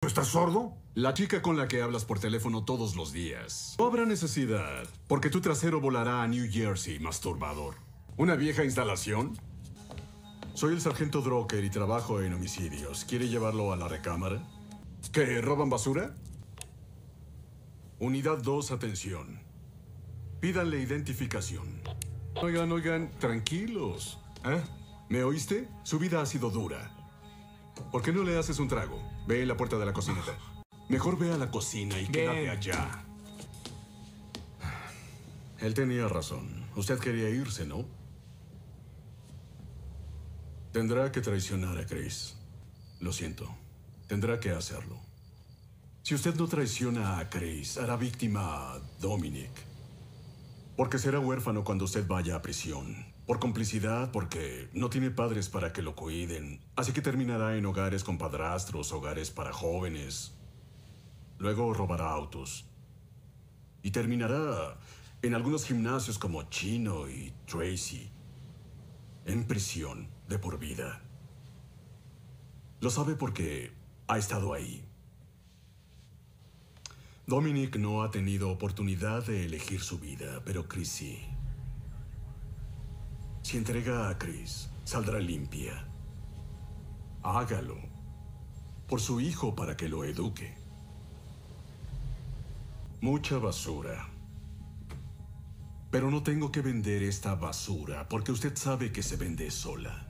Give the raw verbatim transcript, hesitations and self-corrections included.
¿Tú estás sordo? La chica con la que hablas por teléfono todos los días. No habrá necesidad, porque tu trasero volará a New Jersey, masturbador. ¿Una vieja instalación? Soy el sargento Drucker y trabajo en homicidios. ¿Quiere llevarlo a la recámara? ¿Qué, roban basura? Unidad dos, atención. Pídanle identificación. Oigan, oigan, tranquilos. ¿Eh? ¿Me oíste? Su vida ha sido dura. ¿Por qué no le haces un trago? Ve en la puerta de la cocineta. Mejor ve a la cocina y Bien. quédate allá. Él tenía razón. Usted quería irse, ¿no? Tendrá que traicionar a Chris. Lo siento. Tendrá que hacerlo. Si usted no traiciona a Chris, hará víctima a Dominic. Porque será huérfano cuando usted vaya a prisión. Por complicidad, porque no tiene padres para que lo cuiden. Así que terminará en hogares con padrastros, hogares para jóvenes. Luego robará autos. Y terminará en algunos gimnasios como Chino y Tracy. En prisión de por vida. Lo sabe porque ha estado ahí. Dominic no ha tenido oportunidad de elegir su vida, pero Chris sí. Si entrega a Chris, saldrá limpia. Hágalo. Por su hijo para que lo eduque. Mucha basura. Pero no tengo que vender esta basura porque usted sabe que se vende sola.